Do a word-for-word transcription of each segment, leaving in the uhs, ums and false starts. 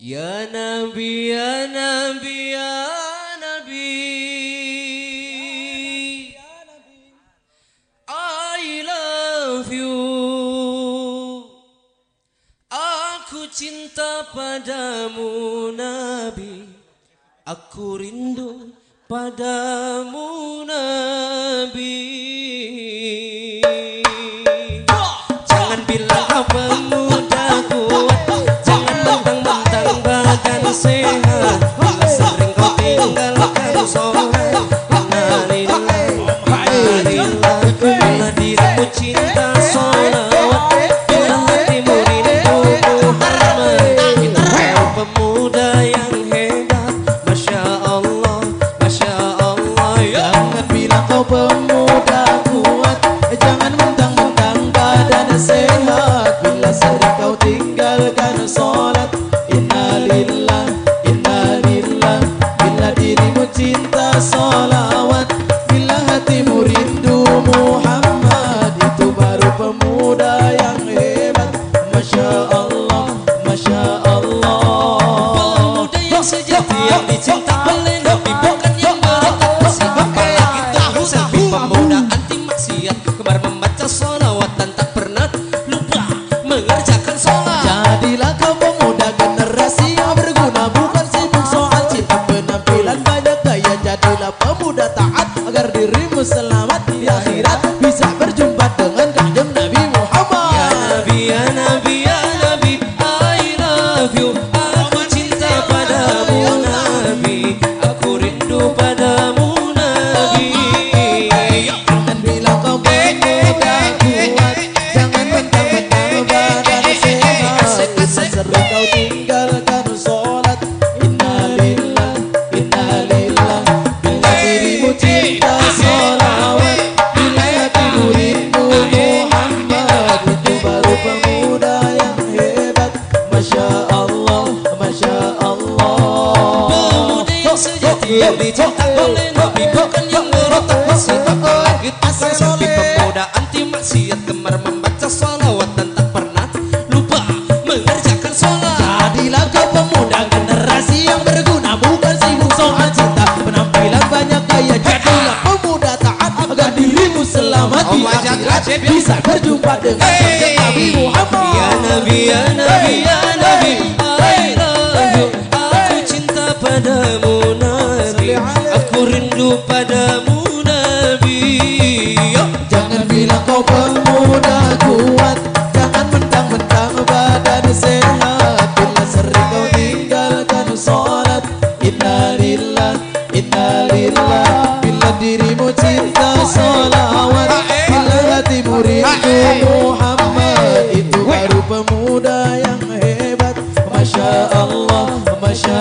Ya Nabi, ya Nabi, ya Nabi, I love you. Aku cinta padamu Nabi, aku rindu padamu Nabi. Jangan bilang kau pemuda kuat, jangan mentang-mentang badan sehat, bila sering kau tinggalkan sore. Innalillahi wa inna ilaihi, bila dirimu cinta sholawat, bila hatimu rindu Muhammad. Kau pemuda yang hebat, Masya Allah, Masya Allah. Jangan bilang kau pemuda kuat, jangan mentang-mentang badan sehat, bila sering kau tinggalkan sholat. Innalillah, innalillah, bila dirimu cinta sholawat, bila hatimu rindu Muhammad, itu baru pemuda yang hebat. Masya Allah, Masya Allah. Pemuda yang sejati yang dicinta oleh Nabi, bukan yang berotak bersih kepala kita selfie. Pemuda anti maksiat, gemar membaca sholawat dan tak pernah lupa mengerjakan sholat. Jadilah kau pemuda generasi yang berguna, bukan sibuk soal cinta penampilan banyak gaya. Jadilah pemuda taat agar dirimu selamat di akhirat, bisa berjumpa dengan kanjeng Nabi Muhammad. Ya Nabi, ya Nabi, ya Nabi, I love you. Aku cinta padamu Nabi, aku rindu padamu Nabi. Dan bila kau pemuda kuat, jangan mentang-mentang badan sehat, bila sering kau tinggalkan sholat. Innalillah, innalillah, bila dirimu cinta sholawat, bila hatimu rindu Muhammad, itu baru pemuda yang hebat. Masya Allah, Masya Allah. Pemuda yang sejati yang dicinta oleh Nabi, bukan yang berotak bersih apalagi pasang selfie. Pemuda anti maksiat, gemar membaca sholawat dan tak pernah lupa mengerjakan sholat. Jadilah kau pemuda generasi yang berguna, bukan sibuk soal cinta penampilan banyak gaya. Jadilah pemuda taat agar dirimu selamat di akhirat, bisa berjumpa dengan kanjeng Nabi Muhammad. Ya Nabi, ya Nabi, ya Nabi, I love you. Aku cinta padamu Nabi, aku rindu padamu Nabi. Yo. Jangan bilang kau pemuda kuat, jangan mentang-mentang badan sehat, bila sering kau tinggalkan sholat. Innalillah, innalillah, bila dirimu cinta sholawat, bila hatimu rindu Muhammad, itu baru pemuda yang hebat. Masya Allah, Masya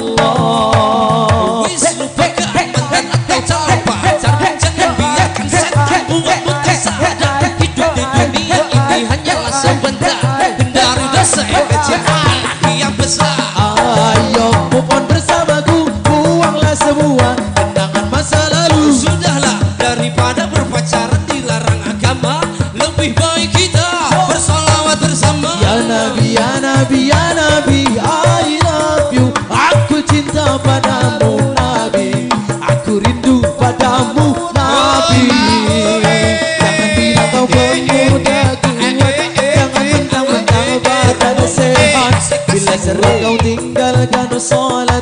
Allah. Wis lupakan mantan atau calon pacar, jangan biarkan setan buatmu tersadar. Hidup di dunia ini hanyalah sebentar, hindari dosa yang kecil apalagi yang besar. Ayo move on bersamaku, buanglah semua kenangan masa lalu. Sudahlah, daripada berpacaran dilarang agama, lebih baik kita bersolawat bersama. Ya Nabi, ya Nabi, ya Nabi, I love you. Aku cinta padamu Nabi, aku rindu padamu Nabi. Jangan bilang kau pemuda kuat, jangan mentang-mentang badan sehat, bila sering kau tinggalkan sholat.